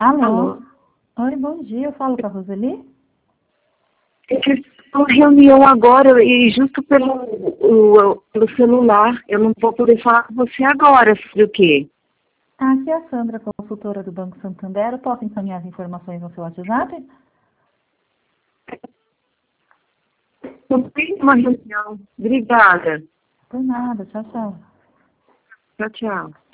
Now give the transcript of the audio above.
Alô? Alô? Oi, bom dia. Eu falo com a Roseli? Estou em reunião agora e justo pelo celular. Eu não vou poder falar com você agora sobre o quê? Aqui é a Sandra, consultora do Banco Santander. Eu posso encaminhar as informações no seu WhatsApp? Eu tenho uma reunião. Obrigada. Por nada. Tchau, tchau. Tchau, tchau.